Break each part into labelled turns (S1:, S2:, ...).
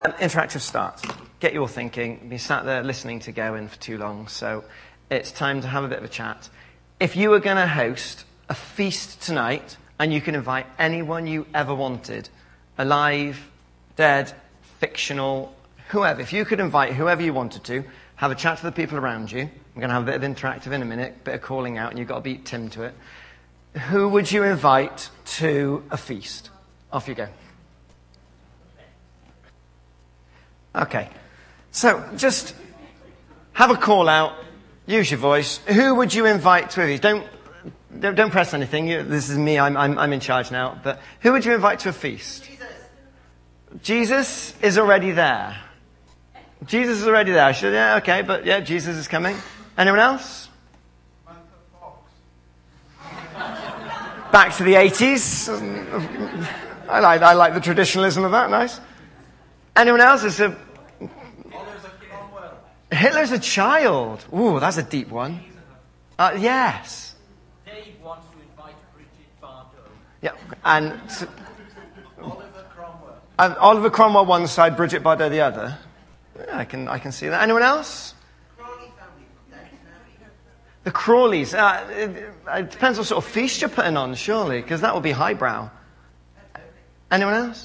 S1: Interactive start. Get your thinking. You've been sat there listening to go in for too long, so it's time to have a bit of a chat. If you were going to host a feast tonight, and you can invite anyone you ever wanted, alive, dead, fictional, whoever, if you could invite whoever you wanted to, have a chat to the people around you. I'm going to have a bit of interactive in a minute, a bit of calling out, and you've got to beat Tim to it. Who would you invite to a feast? Off you go. Okay, so just have a call out, use your voice. Who would you invite to a feast? Don't press anything. This is me. I'm in charge now. But who would you invite to a feast? Jesus is already there. Jesus is already there. Yeah, okay, but yeah, Jesus is coming. Anyone else? Back to the 80s. I like the traditionalism of that. Nice. Anyone else? Hitler's a child. Ooh, that's a deep one. Yes.
S2: Dave wants to invite Bridget Bardot.
S1: Yeah, and
S2: Oliver Cromwell.
S1: Oliver Cromwell one side, Bridget Bardot the other. Yeah, I can see that. Anyone else?
S2: Crawley family.
S1: The Crawleys. It depends what sort of feast you're putting on, surely, because that will be highbrow. Anyone else?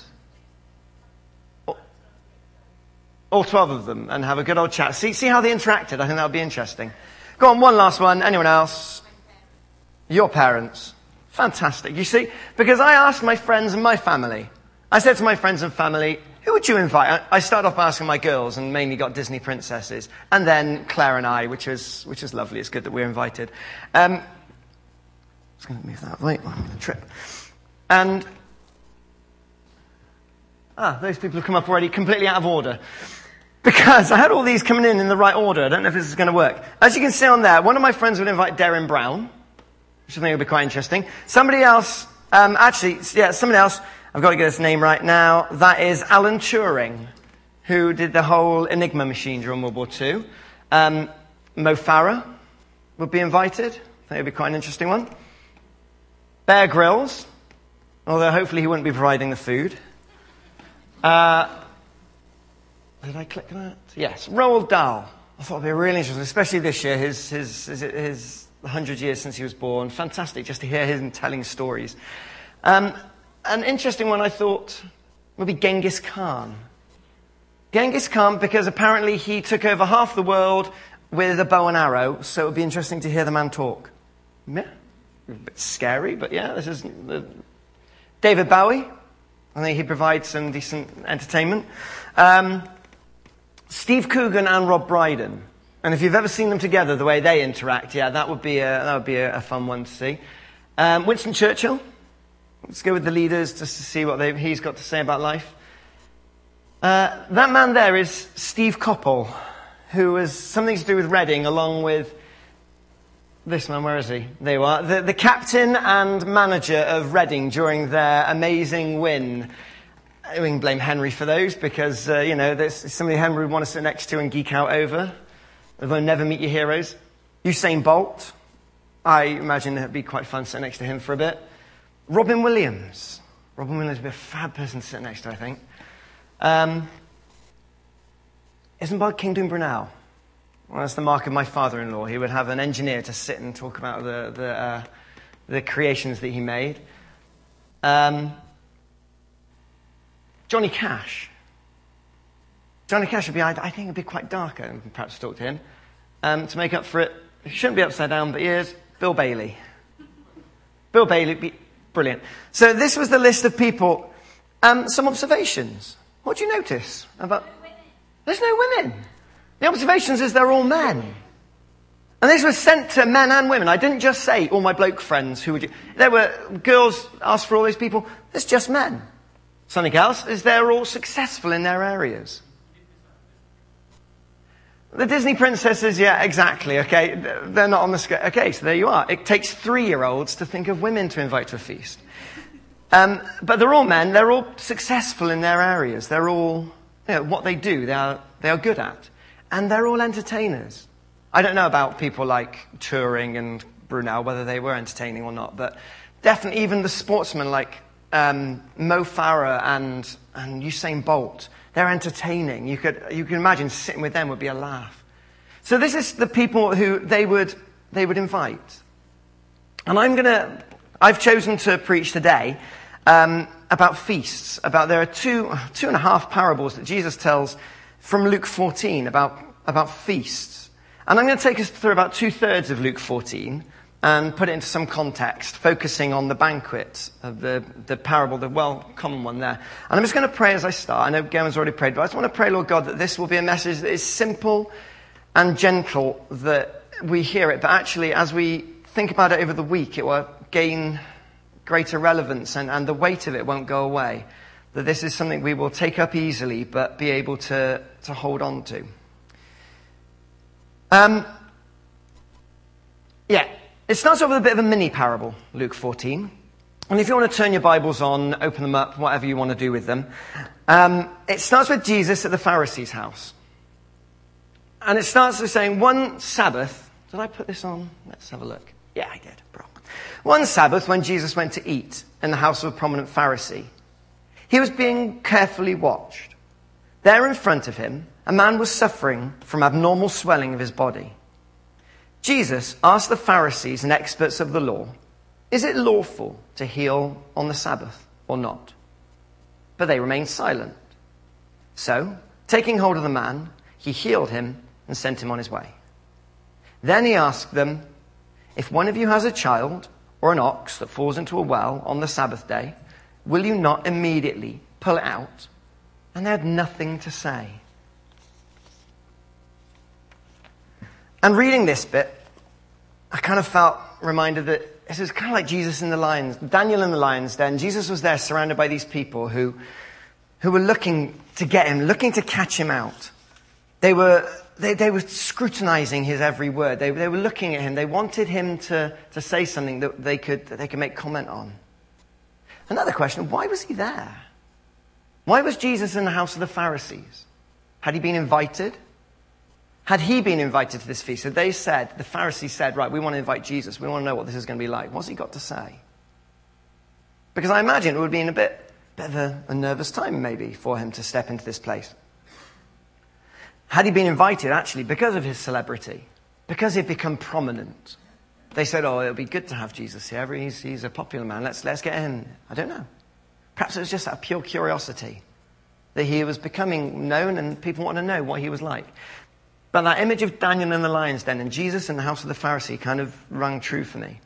S1: All 12 of them, and have a good old chat. See how they interacted. I think that would be interesting. Go on, one last one. Anyone else? Your parents. Fantastic. You see, because I asked my friends and my family. I said to my friends and family, who would you invite? I started off by asking my girls, and mainly got Disney princesses. And then Claire and I, which is lovely. It's good that we're invited. I was going to move that way. I'm going to trip. And those people have come up already completely out of order. Because I had all these coming in the right order. I don't know if this is going to work. As you can see on there, one of my friends would invite Darren Brown, which I think would be quite interesting. Somebody else, somebody else, I've got to get his name right now. That is Alan Turing, who did the whole Enigma machine during World War II. Mo Farah would be invited. I think it would be quite an interesting one. Bear Grylls, although hopefully he wouldn't be providing the food. Did I click that? Yes. Roald Dahl. I thought it would be really interesting, especially this year, his 100 years since he was born. Fantastic just to hear him telling stories. An interesting one I thought would be Genghis Khan. Genghis Khan, because apparently he took over half the world with a bow and arrow, so it would be interesting to hear the man talk. Yeah. A bit scary, but yeah, this is David Bowie. I think he provides some decent entertainment. Steve Coogan and Rob Brydon. And if you've ever seen them together, the way they interact, yeah, that would be a fun one to see. Winston Churchill. Let's go with the leaders just to see what he's got to say about life. That man there is Steve Coppell, who has something to do with Reading, along with this man. Where is he? There you are. The captain and manager of Reading during their amazing win. We can blame Henry for those because, there's somebody Henry would want to sit next to and geek out over. Although never meet your heroes. Usain Bolt. I imagine it would be quite fun sitting next to him for a bit. Robin Williams. Robin Williams would be a fab person to sit next to, I think. Isambard Kingdom Brunel. Well, that's the mark of my father-in-law. He would have an engineer to sit and talk about the creations that he made. Johnny Cash. Johnny Cash would be, I think, would be quite darker, and perhaps talk to him. To make up for it, he shouldn't be upside down, but he is. Bill Bailey. Bill Bailey would be brilliant. So this was the list of people. Some observations. What do you notice about? There's no women. The observations is they're all men. And this was sent to men and women. I didn't just say all my bloke friends who would you. There were girls asked for all these people. There's just men. Something else is they're all successful in their areas. The Disney princesses, yeah, exactly, okay. They're not on the scale. Okay, so there you are. It takes 3-year-olds to think of women to invite to a feast. But they're all men. They're all successful in their areas. They're all, what they do, they are good at. And they're all entertainers. I don't know about people like Turing and Brunel, whether they were entertaining or not, but definitely even the sportsmen like Mo Farah and Usain Bolt, They're entertaining. You can imagine sitting with them would be a laugh. So this is the people who they would invite. And I've chosen to preach today about feasts. There are two and a half parables that Jesus tells from Luke 14 about feasts. And I'm going to take us through about 2/3 of Luke 14 and put it into some context, focusing on the banquet of the parable, the common one there. And I'm just going to pray as I start. I know Gavin's already prayed, but I just want to pray, Lord God, that this will be a message that is simple and gentle, that we hear it, but actually as we think about it over the week, it will gain greater relevance and the weight of it won't go away. That this is something we will take up easily, but be able to hold on to. It starts off with a bit of a mini parable, Luke 14. And if you want to turn your Bibles on, open them up, whatever you want to do with them. It starts with Jesus at the Pharisee's house. And it starts with saying, one Sabbath, did I put this on? Let's have a look. Yeah, I did. Bro. One Sabbath, when Jesus went to eat in the house of a prominent Pharisee, he was being carefully watched. There in front of him, a man was suffering from abnormal swelling of his body. Jesus asked the Pharisees and experts of the law, is it lawful to heal on the Sabbath or not? But they remained silent. So, taking hold of the man, he healed him and sent him on his way. Then he asked them, if one of you has a child or an ox that falls into a well on the Sabbath day, will you not immediately pull it out? And they had nothing to say. And reading this bit, I kind of felt reminded that this is kind of like Jesus in the lions, Daniel in the lion's den. Jesus was there surrounded by these people who were looking to get him, looking to catch him out. They were scrutinizing his every word. They were looking at him. They wanted him to say something that they could make comment on. Another question, why was he there? Why was Jesus in the house of the Pharisees? Had he been invited? Had he been invited to this feast? So the Pharisees said, right, we want to invite Jesus. We want to know what this is going to be like. What's he got to say? Because I imagine it would have been a bit of a nervous time maybe for him to step into this place. Had he been invited, actually, because of his celebrity, because he'd become prominent, they said, oh, it'll be good to have Jesus here. He's a popular man. Let's get him. I don't know. Perhaps it was just out of pure curiosity that he was becoming known and people want to know what he was like. But that image of Daniel in the lion's den and Jesus in the house of the Pharisee kind of rung true for me.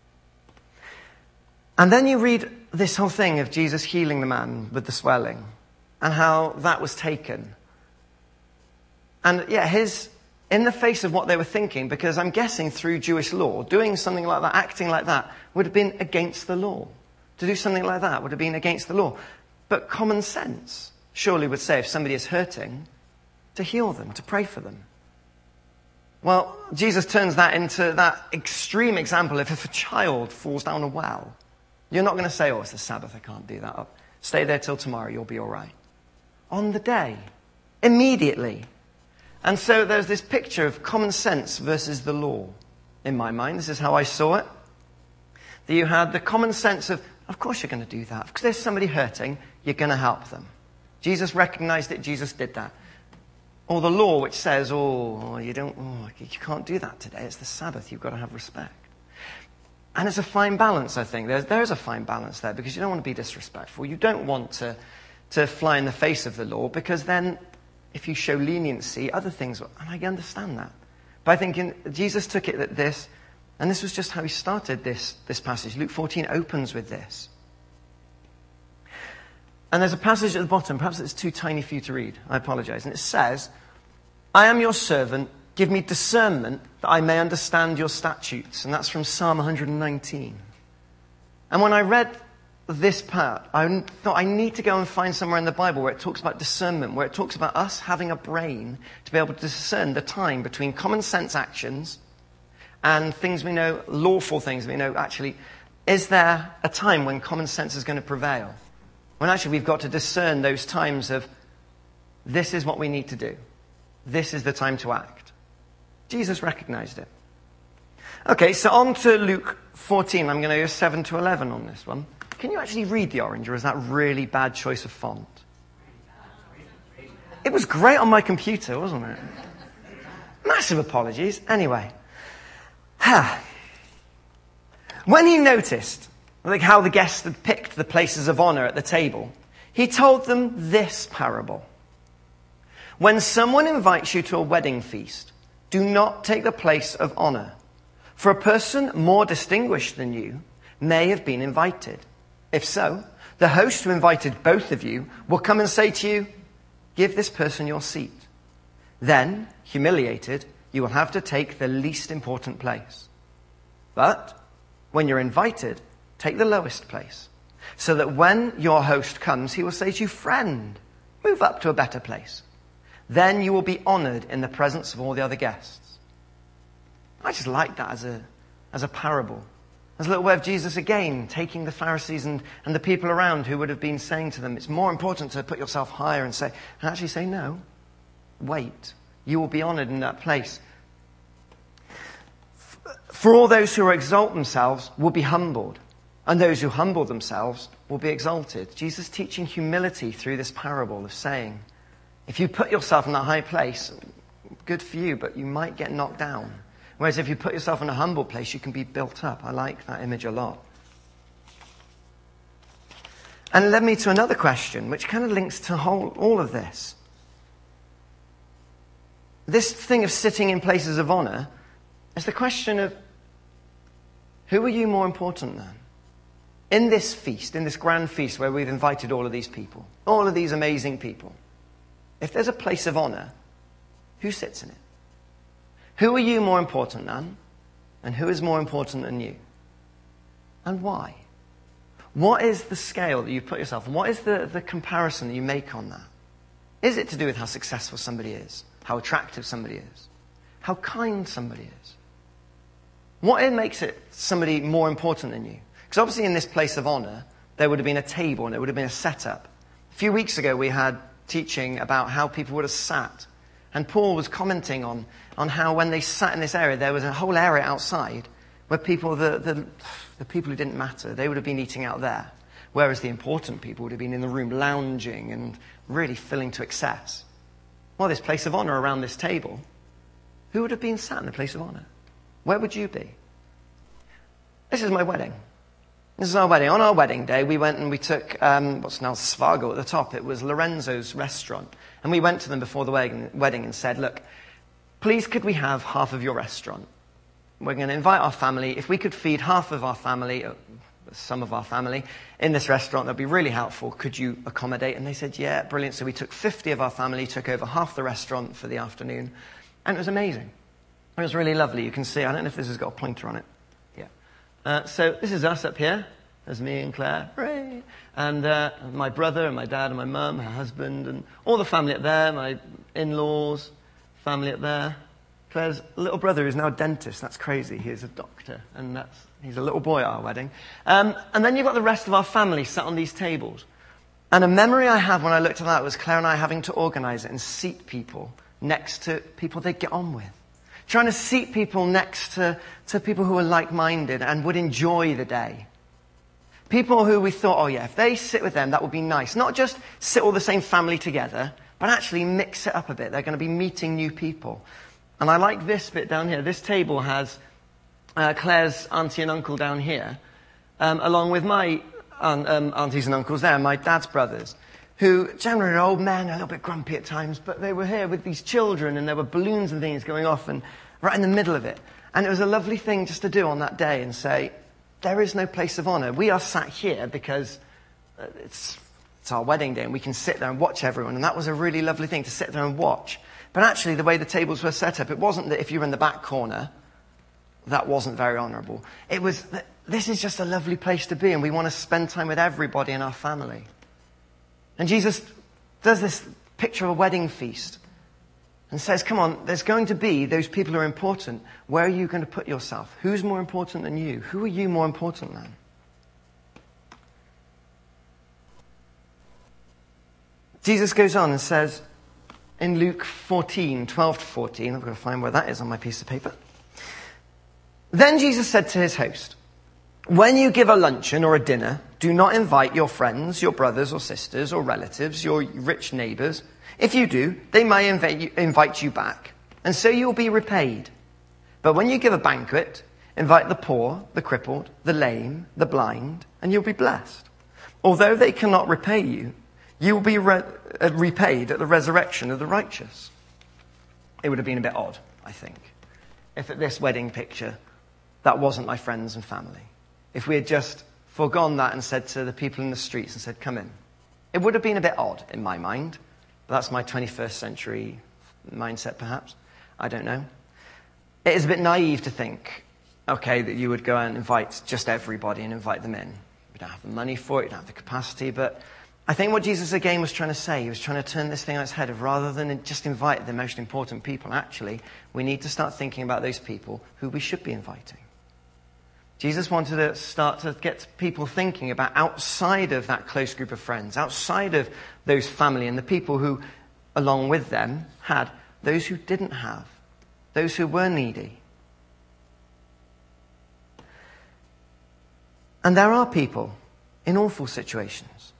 S1: And then you read this whole thing of Jesus healing the man with the swelling and how that was taken. And in the face of what they were thinking, because I'm guessing through Jewish law, doing something like that, acting like that, would have been against the law. To do something like that would have been against the law. But common sense surely would say if somebody is hurting, to heal them, to pray for them. Well, Jesus turns that into that extreme example. If a child falls down a well, you're not going to say, oh, it's the Sabbath, I can't do that. Stay there till tomorrow, you'll be all right. On the day, immediately. And so there's this picture of common sense versus the law in my mind. This is how I saw it. That you had the common sense of course you're going to do that. Because there's somebody hurting, you're going to help them. Jesus recognized it, Jesus did that. Or the law which says, you can't do that today. It's the Sabbath. You've got to have respect. And it's a fine balance, I think. There's a fine balance there because you don't want to be disrespectful. You don't want to fly in the face of the law because then if you show leniency, other things, and I understand that. But I think Jesus took it that this, and this was just how he started this passage. Luke 14 opens with this. And there's a passage at the bottom, perhaps it's too tiny for you to read, I apologize. And it says, I am your servant, give me discernment that I may understand your statutes. And that's from Psalm 119. And when I read this part, I thought I need to go and find somewhere in the Bible where it talks about discernment, where it talks about us having a brain to be able to discern the time between common sense actions and things we know, lawful things we know, actually, is there a time when common sense is going to prevail? When actually we've got to discern those times of, this is what we need to do. This is the time to act. Jesus recognized it. Okay, so on to Luke 14. I'm going to go 7 to 11 on this one. Can you actually read the orange, or is that really bad choice of font? It was great on my computer, wasn't it? Massive apologies. Anyway. When he noticed how the guests had picked the places of honor at the table, he told them this parable. When someone invites you to a wedding feast, do not take the place of honor, for a person more distinguished than you may have been invited. If so, the host who invited both of you will come and say to you, give this person your seat. Then, humiliated, you will have to take the least important place. But when you're invited, take the lowest place, so that when your host comes, he will say to you, friend, move up to a better place. Then you will be honored in the presence of all the other guests. I just like that as a parable. As a little way of Jesus again, taking the Pharisees and the people around who would have been saying to them, it's more important to put yourself higher and actually say, no, wait, you will be honored in that place. For all those who exalt themselves will be humbled, and those who humble themselves will be exalted. Jesus teaching humility through this parable of saying, if you put yourself in that high place, good for you, but you might get knocked down. Whereas if you put yourself in a humble place, you can be built up. I like that image a lot. And it led me to another question, which kind of links to all of this. This thing of sitting in places of honor is the question of, who are you more important than? In this feast, in this grand feast where we've invited all of these people, all of these amazing people, if there's a place of honor, who sits in it? Who are you more important than? And who is more important than you? And why? What is the scale that you put yourself on? What is the comparison that you make on that? Is it to do with how successful somebody is? How attractive somebody is? How kind somebody is? What makes it somebody more important than you? Because obviously in this place of honor, there would have been a table and there would have been a setup. A few weeks ago we had teaching about how people would have sat. And Paul was commenting on how when they sat in this area, there was a whole area outside where people, the people who didn't matter, they would have been eating out there. Whereas the important people would have been in the room lounging and really filling to excess. Well, this place of honor around this table, who would have been sat in the place of honor? Where would you be? This is my wedding. This is our wedding. On our wedding day, we went and we took what's now Svago at the top. It was Lorenzo's restaurant. And we went to them before the wedding and said, look, please could we have half of your restaurant? We're going to invite our family. If we could feed half of our family, some of our family, in this restaurant, that'd be really helpful. Could you accommodate? And they said, yeah, brilliant. So we took 50 of our family, took over half the restaurant for the afternoon. And it was amazing. It was really lovely. You can see, I don't know if this has got a pointer on it. Yeah. So this is us up here. There's me and Claire. Hooray! And my brother and my dad and my mum, her husband, and all the family up there, my in-laws, family up there. Claire's little brother is now a dentist. That's crazy. He is a doctor. And he's a little boy at our wedding. And then you've got the rest of our family sat on these tables. And a memory I have when I looked at that was Claire and I having to organize it and seat people next to people they'd get on with. Trying to seat people next to people who are like-minded and would enjoy the day. People who we thought, oh yeah, if they sit with them, that would be nice. Not just sit all the same family together, but actually mix it up a bit. They're going to be meeting new people. And I like this bit down here. This table has Claire's auntie and uncle down here, along with my aunties and uncles there, my dad's brothers, who generally are old men, a little bit grumpy at times, but they were here with these children, and there were balloons and things going off, and right in the middle of it. And it was a lovely thing just to do on that day and say, there is no place of honor. We are sat here because it's our wedding day and we can sit there and watch everyone. And that was a really lovely thing to sit there and watch. But actually, the way the tables were set up, it wasn't that if you were in the back corner, that wasn't very honorable. It was that this is just a lovely place to be and we want to spend time with everybody in our family. And Jesus does this picture of a wedding feast and says, come on, there's going to be those people who are important. Where are you going to put yourself? Who's more important than you? Who are you more important than? Jesus goes on and says in Luke 14, 12 to 14, I've got to find where that is on my piece of paper. Then Jesus said to his host, when you give a luncheon or a dinner, do not invite your friends, your brothers or sisters or relatives, your rich neighbors. If you do, they may invite you back, and so you will be repaid. But when you give a banquet, invite the poor, the crippled, the lame, the blind, and you'll be blessed. Although they cannot repay you, you will be repaid at the resurrection of the righteous. It would have been a bit odd, I think, if at this wedding picture that wasn't my friends and family. If we had just foregone that and said to the people in the streets and said, come in. It would have been a bit odd in my mind. But that's my 21st century mindset, perhaps. I don't know. It is a bit naive to think, okay, that you would go and invite just everybody and invite them in. You don't have the money for it, you don't have the capacity, but I think what Jesus again was trying to say, he was trying to turn this thing on its head of rather than just invite the most important people, actually, we need to start thinking about those people who we should be inviting. Jesus wanted to start to get people thinking about outside of that close group of friends, outside of those family and the people who, along with them, had those who didn't have, those who were needy. And there are people in awful situations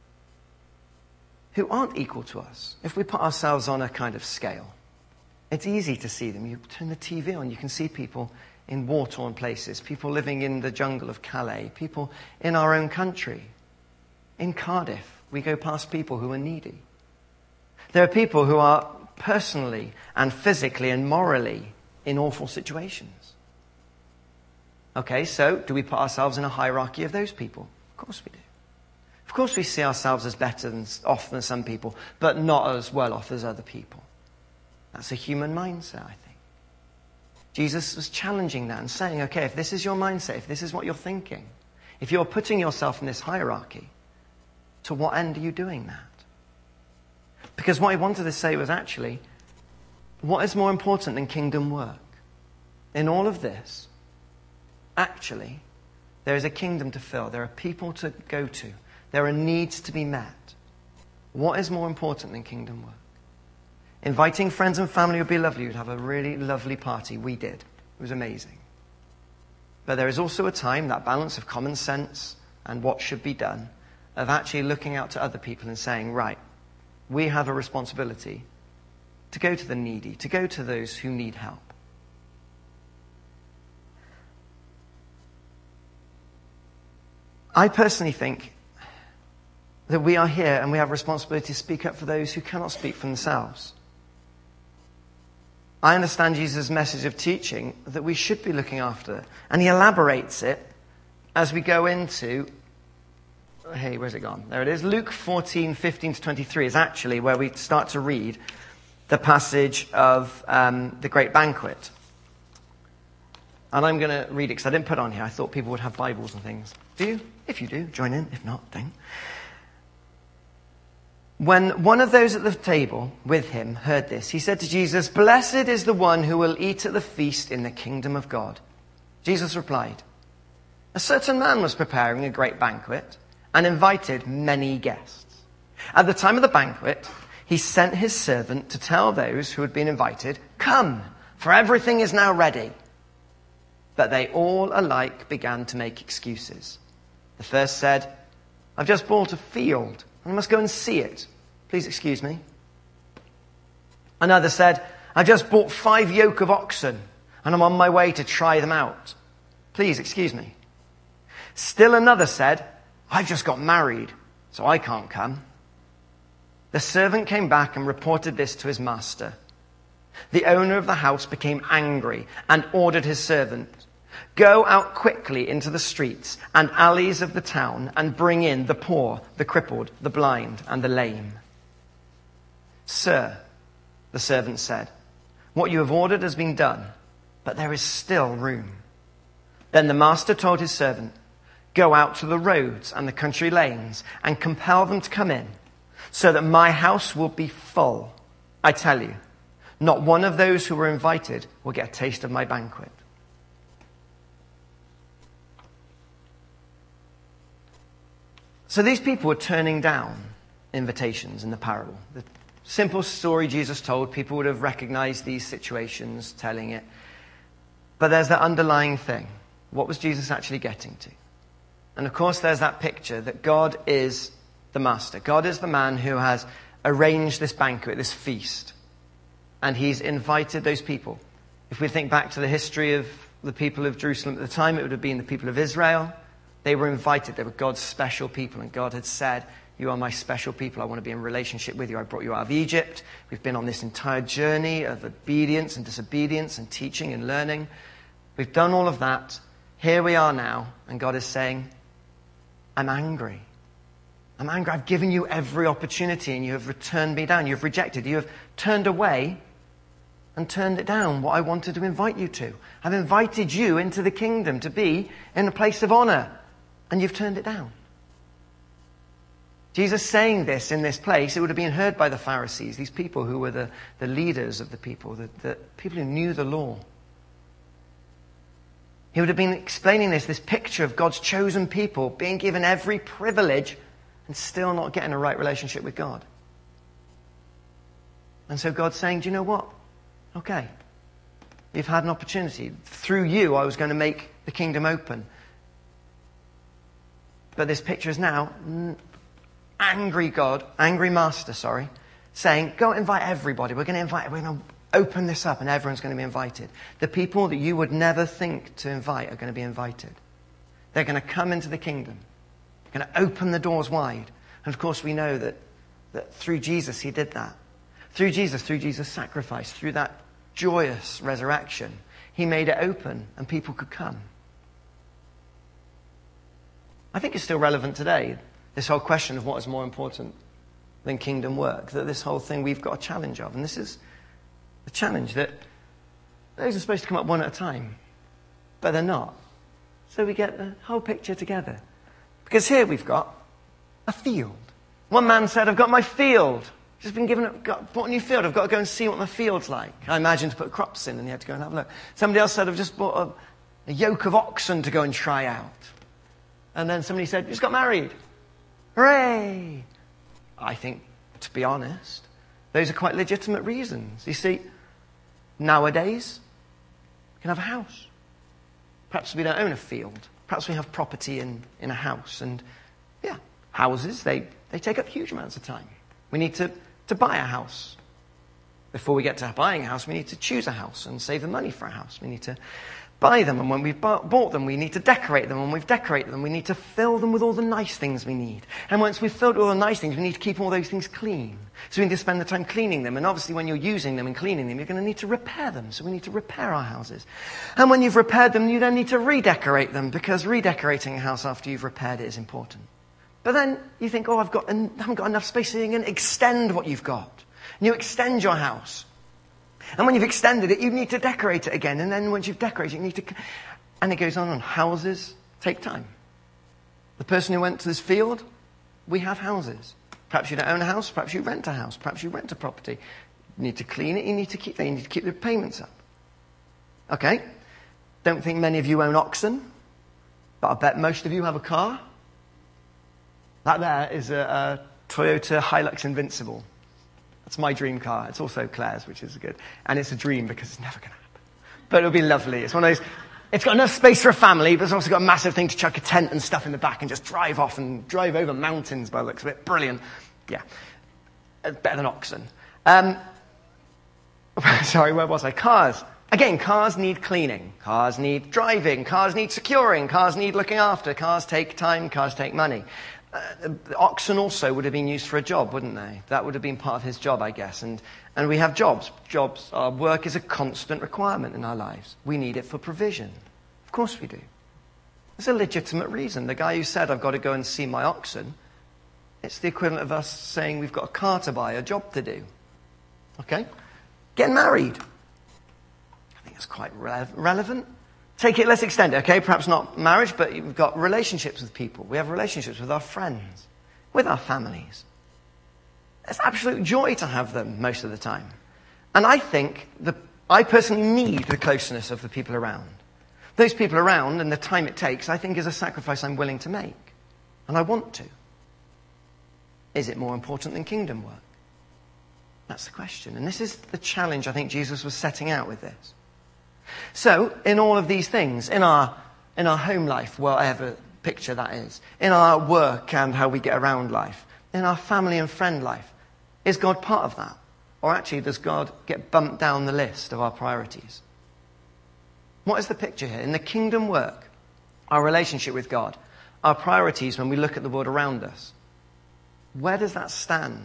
S1: who aren't equal to us. If we put ourselves on a kind of scale, it's easy to see them. You turn the TV on, you can see people in war-torn places, people living in the jungle of Calais, people in our own country. In Cardiff, we go past people who are needy. There are people who are personally and physically and morally in awful situations. Okay, so do we put ourselves in a hierarchy of those people? Of course we do. Of course we see ourselves as better off than some people, but not as well off as other people. That's a human mindset, I think. Jesus was challenging that and saying, okay, if this is your mindset, if this is what you're thinking, if you're putting yourself in this hierarchy, to what end are you doing that? Because what he wanted to say was actually, what is more important than kingdom work? In all of this, actually, there is a kingdom to fill. There are people to go to. There are needs to be met. What is more important than kingdom work? Inviting friends and family would be lovely. You'd have a really lovely party. We did. It was amazing. But there is also a time, that balance of common sense and what should be done, of actually looking out to other people and saying, right, we have a responsibility to go to the needy, to go to those who need help. I personally think that we are here and we have a responsibility to speak up for those who cannot speak for themselves. I understand Jesus' message of teaching that we should be looking after. And he elaborates it as we go into, hey, where's it gone? There it is. Luke 14:15-23 is actually where we start to read the passage of the great banquet. And I'm going to read it because I didn't put it on here. I thought people would have Bibles and things. Do you? If you do, join in. If not, don't. When one of those at the table with him heard this, he said to Jesus, "Blessed is the one who will eat at the feast in the kingdom of God." Jesus replied, "A certain man was preparing a great banquet and invited many guests. At the time of the banquet, he sent his servant to tell those who had been invited, 'Come, for everything is now ready.' But they all alike began to make excuses. The first said, 'I've just bought a field and I must go and see it. Please excuse me.' Another said, 'I've just bought 5 yoke of oxen and I'm on my way to try them out. Please excuse me.' Still another said, 'I've just got married, so I can't come.' The servant came back and reported this to his master. The owner of the house became angry and ordered his servant, 'Go out quickly into the streets and alleys of the town and bring in the poor, the crippled, the blind, and the lame.' 'Sir,' the servant said, 'what you have ordered has been done, but there is still room.' Then the master told his servant, 'Go out to the roads and the country lanes and compel them to come in, so that my house will be full. I tell you, not one of those who were invited will get a taste of my banquet.'" So these people were turning down invitations in the parable. The simple story Jesus told, people would have recognized these situations, telling it. But there's that underlying thing. What was Jesus actually getting to? And of course there's that picture that God is the master. God is the man who has arranged this banquet, this feast. And he's invited those people. If we think back to the history of the people of Jerusalem at the time, it would have been the people of Israel. They were invited. They were God's special people. And God had said, you are my special people. I want to be in relationship with you. I brought you out of Egypt. We've been on this entire journey of obedience and disobedience and teaching and learning. We've done all of that. Here we are now. And God is saying, I'm angry. I'm angry. I've given you every opportunity and you have turned me down. You have rejected. You have turned away and turned it down, what I wanted to invite you to. I've invited you into the kingdom to be in a place of honor, and you've turned it down. Jesus saying this in this place, it would have been heard by the Pharisees, these people who were the leaders of the people, the people who knew the law. He would have been explaining this picture of God's chosen people being given every privilege and still not getting a right relationship with God. And so God's saying, do you know what? Okay, you've had an opportunity. Through you, I was going to make the kingdom open. But this picture is now angry master, saying, go invite everybody. We're going to open this up and everyone's going to be invited. The people that you would never think to invite are going to be invited. They're going to come into the kingdom. They're going to open the doors wide. And of course we know that through Jesus, he did that. Through Jesus' sacrifice, through that joyous resurrection, he made it open and people could come. I think it's still relevant today, this whole question of what is more important than kingdom work, that this whole thing we've got a challenge of. And this is a challenge that those are supposed to come up one at a time, but they're not. So we get the whole picture together. Because here we've got a field. One man said, I've got my field. Just been bought a new field. I've got to go and see what my field's like. I imagine to put crops in and you had to go and have a look. Somebody else said, I've just bought a yoke of oxen to go and try out. And then somebody said, just got married. Hooray! I think, to be honest, those are quite legitimate reasons. You see, nowadays, we can have a house. Perhaps we don't own a field. Perhaps we have property in a house. And yeah, houses, they take up huge amounts of time. We need to buy a house. Before we get to buying a house, we need to choose a house and save the money for a house. We need to buy them, and when we've bought them, we need to decorate them. And when we've decorated them, we need to fill them with all the nice things we need. And once we've filled all the nice things, we need to keep all those things clean. So we need to spend the time cleaning them. And obviously when you're using them and cleaning them, you're going to need to repair them. So we need to repair our houses. And when you've repaired them, you then need to redecorate them, because redecorating a house after you've repaired it is important. But then you think, I haven't got enough space, so you can extend what you've got. And you extend your house. And when you've extended it, you need to decorate it again. And then once you've decorated it, you need to... And it goes on. Houses take time. The person who went to this field, we have houses. Perhaps you don't own a house. Perhaps you rent a house. Perhaps you rent a property. You need to clean it. You need to keep the payments up. Okay? Don't think many of you own oxen. But I bet most of you have a car. That there is a Toyota Hilux Invincible. That's my dream car. It's also Claire's, which is good. And it's a dream because it's never going to happen. But it'll be lovely. It's one of those... It's got enough space for a family, but it's also got a massive thing to chuck a tent and stuff in the back and just drive off and drive over mountains by the looks of it. Brilliant. Yeah. Better than oxen. Sorry, where was I? Cars. Again, cars need cleaning. Cars need driving. Cars need securing. Cars need looking after. Cars take time. Cars take money. Oxen also would have been used for a job, wouldn't they? That would have been part of his job, I guess. And we have jobs. Our work is a constant requirement in our lives. We need it for provision. Of course we do. It's a legitimate reason. The guy who said, I've got to go and see my oxen, it's the equivalent of us saying we've got a car to buy, a job to do. Okay? Getting married. I think it's quite relevant. Let's extend it, okay? Perhaps not marriage, but we've got relationships with people. We have relationships with our friends, with our families. It's absolute joy to have them most of the time. And I think I personally need the closeness of the people around. Those people around and the time it takes, I think, is a sacrifice I'm willing to make. And I want to. Is it more important than kingdom work? That's the question. And this is the challenge I think Jesus was setting out with this. So, in all of these things, in our home life, whatever picture that is, in our work and how we get around life, in our family and friend life, Is God part of that? Or actually, does God get bumped down the list of our priorities? What is the picture here? In the kingdom work, our relationship with God, our priorities when we look at the world around us, where does that stand?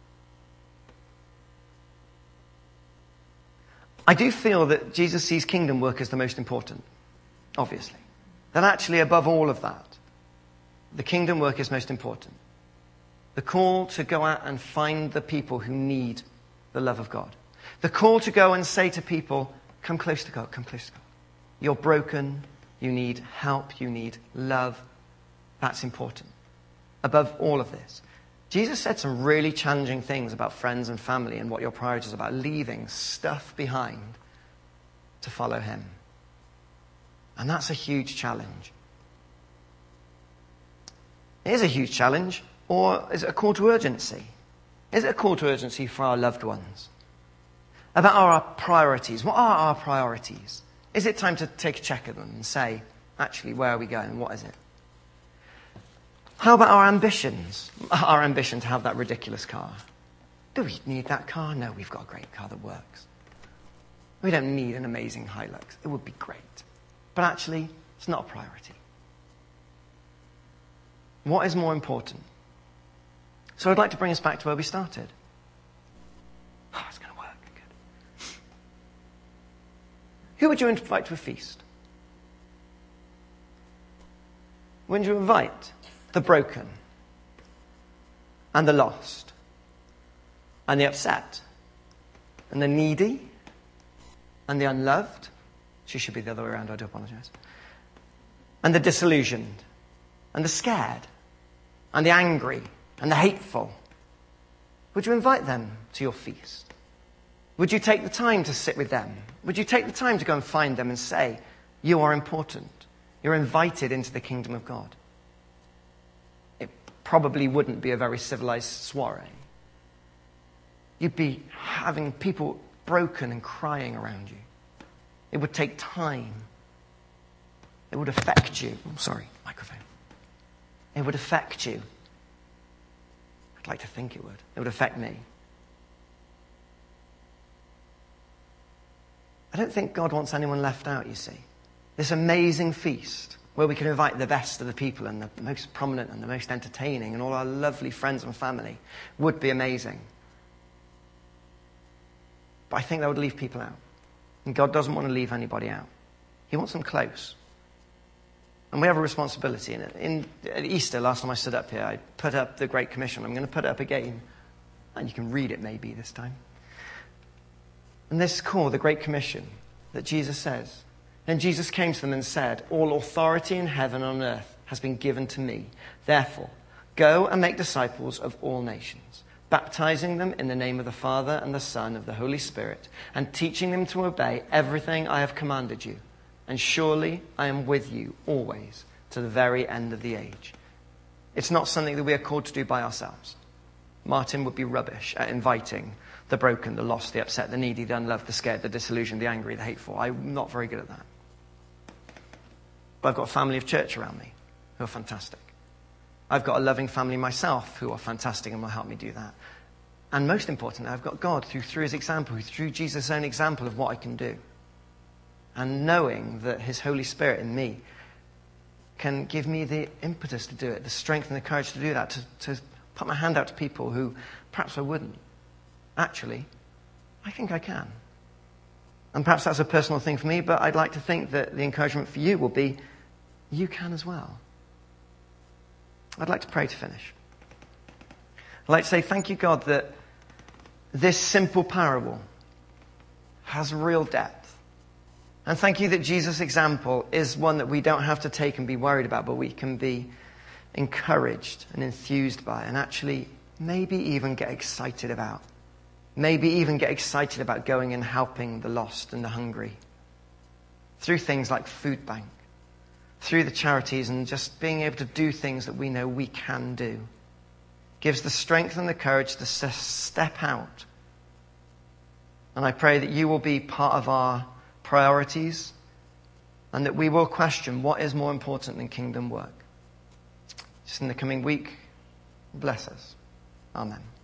S1: I do feel that Jesus sees kingdom work as the most important, obviously. That actually, above all of that, the kingdom work is most important. The call to go out and find the people who need the love of God. The call to go and say to people, come close to God, come close to God. You're broken, you need help, you need love. That's important. Above all of this. Jesus said some really challenging things about friends and family and what your priorities are about, leaving stuff behind to follow him. And that's a huge challenge. It is a huge challenge, or is it a call to urgency? Is it a call to urgency for our loved ones? About our priorities. What are our priorities? Is it time to take a check of them and say, actually, where are we going? What is it? How about our ambitions? Our ambition to have that ridiculous car. Do we need that car? No, we've got a great car that works. We don't need an amazing Hilux. It would be great. But actually, it's not a priority. What is more important? So I'd like to bring us back to where we started. Oh, it's going to work. Good. Who would you invite to a feast? When do you invite the broken and the lost and the upset and the needy and the unloved? She should be the other way around, I do apologize. And the disillusioned and the scared and the angry and the hateful. Would you invite them to your feast? Would you take the time to sit with them? Would you take the time to go and find them and say, you are important. You're invited into the kingdom of God. It probably wouldn't be a very civilized soiree. You'd be having people broken and crying around you. It would take time. It would affect you. Oh, sorry, microphone. It would affect you. I'd like to think it would. It would affect me. I don't think God wants anyone left out, you see. This amazing feast where we can invite the best of the people and the most prominent and the most entertaining and all our lovely friends and family would be amazing. But I think that would leave people out. And God doesn't want to leave anybody out. He wants them close. And we have a responsibility. At Easter, last time I stood up here, I put up the Great Commission. I'm going to put it up again. And you can read it maybe this time. And this call, the Great Commission, that Jesus says. Then Jesus came to them and said, all authority in heaven and on earth has been given to me. Therefore, go and make disciples of all nations, baptizing them in the name of the Father and the Son of the Holy Spirit, and teaching them to obey everything I have commanded you. And surely I am with you always to the very end of the age. It's not something that we are called to do by ourselves. Martin would be rubbish at inviting the broken, the lost, the upset, the needy, the unloved, the scared, the disillusioned, the angry, the hateful. I'm not very good at that. But I've got a family of church around me who are fantastic. I've got a loving family myself who are fantastic and will help me do that. And most importantly, I've got God through his example, through Jesus' own example of what I can do. And knowing that his Holy Spirit in me can give me the impetus to do it, the strength and the courage to do that, to put my hand out to people who perhaps I wouldn't. Actually, I think I can. And perhaps that's a personal thing for me, but I'd like to think that the encouragement for you will be, you can as well. I'd like to pray to finish. I'd like to say thank you, God, that this simple parable has real depth. And thank you that Jesus' example is one that we don't have to take and be worried about, but we can be encouraged and enthused by, and actually maybe even get excited about. Maybe even get excited about going and helping the lost and the hungry. Through things like Food Bank. Through the charities and just being able to do things that we know we can do. Gives the strength and the courage to step out. And I pray that you will be part of our priorities and that we will question what is more important than kingdom work. Just in the coming week, bless us. Amen.